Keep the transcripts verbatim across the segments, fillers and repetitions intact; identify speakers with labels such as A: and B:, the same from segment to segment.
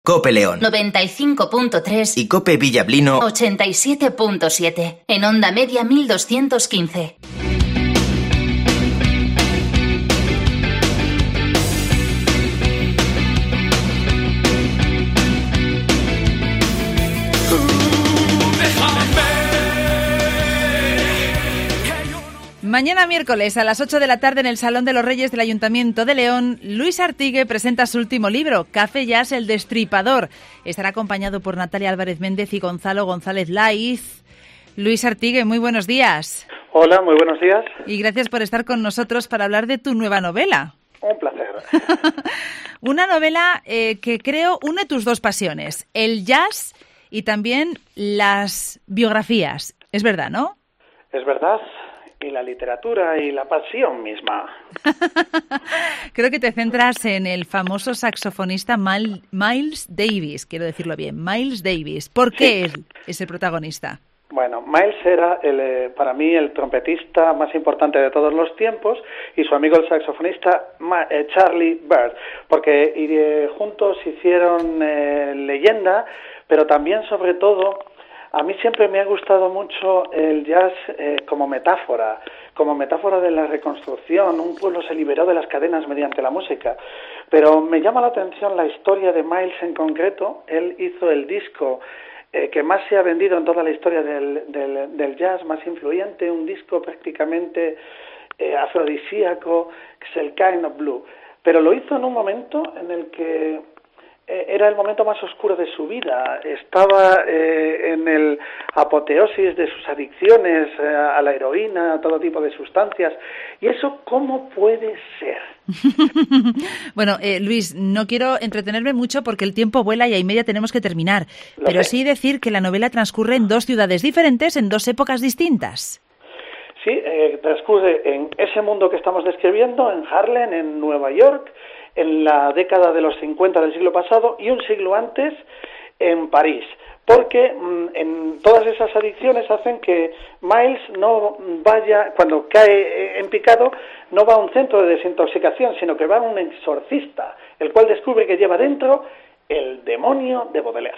A: Cope León
B: noventa y cinco punto tres
A: y Cope Villablino
B: ochenta y siete punto siete. En onda media mil doscientos quince.
C: Mañana miércoles a las ocho de la tarde en el Salón de los Reyes del Ayuntamiento de León, Luis Artigue presenta su último libro, Café Jazz, el Destripador. Estará acompañado por Natalia Álvarez Méndez y Gonzalo González Laiz. Luis Artigue, muy buenos días.
D: Hola, muy buenos días.
C: Y gracias por estar con nosotros para hablar de tu nueva novela.
D: Un placer.
C: Una novela eh, que creo une tus dos pasiones, el jazz y también las biografías. Es verdad, ¿no?
D: Es verdad. Y la literatura y la pasión misma.
C: Creo que te centras en el famoso saxofonista Miles Davis, quiero decirlo bien, Miles Davis. ¿Por qué sí. él es el protagonista?
D: Bueno, Miles era el, eh, para mí el trompetista más importante de todos los tiempos y su amigo el saxofonista Ma, eh, Charlie Byrd, porque eh, juntos hicieron eh, leyenda, pero también sobre todo a mí siempre me ha gustado mucho el jazz eh, como metáfora, como metáfora de la reconstrucción. Un pueblo se liberó de las cadenas mediante la música. Pero me llama la atención la historia de Miles en concreto. Él hizo el disco eh, que más se ha vendido en toda la historia del, del, del jazz, más influyente, un disco prácticamente eh, afrodisíaco, que es el Kind of Blue. Pero lo hizo en un momento en el que era el momento más oscuro de su vida. Estaba eh, en el apoteosis de sus adicciones eh, a la heroína, a todo tipo de sustancias. ¿Y eso cómo puede ser?
C: Bueno, eh, Luis, no quiero entretenerme mucho porque el tiempo vuela y a y media tenemos que terminar. Lo pero sé. Sí decir que la novela transcurre en dos ciudades diferentes, en dos épocas distintas.
D: Sí, eh, transcurre en ese mundo que estamos describiendo, en Harlem, en Nueva York, en la década de los cincuenta del siglo pasado y un siglo antes en París, porque mmm, en todas esas adicciones hacen que Miles no vaya, cuando cae en picado, no va a un centro de desintoxicación, sino que va a un exorcista, el cual descubre que lleva dentro el demonio de Baudelaire.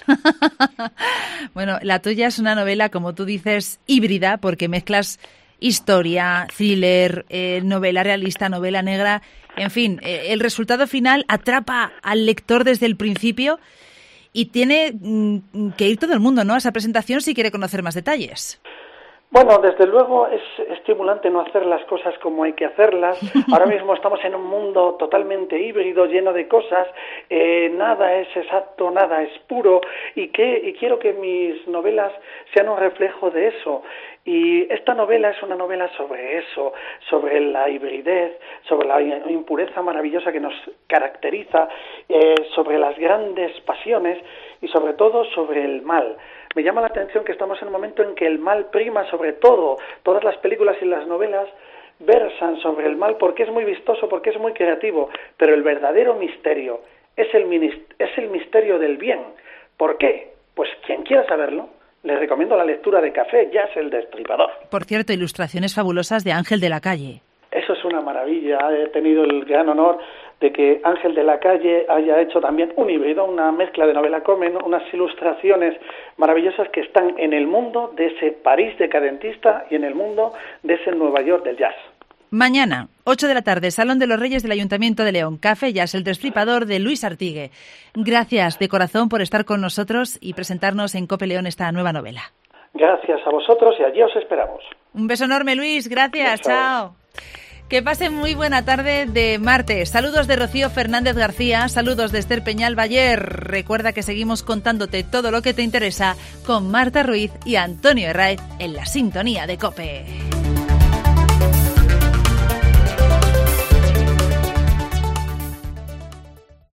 C: Bueno, la tuya es una novela, como tú dices, híbrida, porque mezclas historia, thriller, eh, novela realista, novela negra. En fin, eh, el resultado final atrapa al lector desde el principio y tiene mm, que ir todo el mundo, ¿no?, a esa presentación si quiere conocer más detalles.
D: Bueno, desde luego es estimulante no hacer las cosas como hay que hacerlas. Ahora mismo estamos en un mundo totalmente híbrido, lleno de cosas. Eh, nada es exacto, nada es puro. Y, que, y quiero que mis novelas sean un reflejo de eso. Y esta novela es una novela sobre eso, sobre la hibridez, sobre la impureza maravillosa que nos caracteriza, eh, sobre las grandes pasiones y sobre todo sobre el mal. Me llama la atención que estamos en un momento en que el mal prima sobre todo. Todas las películas y las novelas versan sobre el mal porque es muy vistoso, porque es muy creativo, pero el verdadero misterio es el, es el misterio del bien. ¿Por qué? Pues quien quiera saberlo, les recomiendo la lectura de Café Jazz, el Destripador.
C: Por cierto, ilustraciones fabulosas de Ángel de la Calle.
D: Eso es una maravilla. He tenido el gran honor de que Ángel de la Calle haya hecho también un híbrido, una mezcla de novela cómic, unas ilustraciones maravillosas que están en el mundo de ese París decadentista y en el mundo de ese Nueva York del jazz.
C: Mañana, ocho de la tarde, Salón de los Reyes del Ayuntamiento de León. Café Jazz, el Destripador, de Luis Artigue. Gracias de corazón por estar con nosotros y presentarnos en Cope León esta nueva novela.
D: Gracias a vosotros y allí os esperamos.
C: Un beso enorme, Luis. Gracias. Chao. Que pasen muy buena tarde de martes. Saludos de Rocío Fernández García, saludos de Esther Peñal Bayer. Recuerda que seguimos contándote todo lo que te interesa con Marta Ruiz y Antonio Herráez en la sintonía de COPE.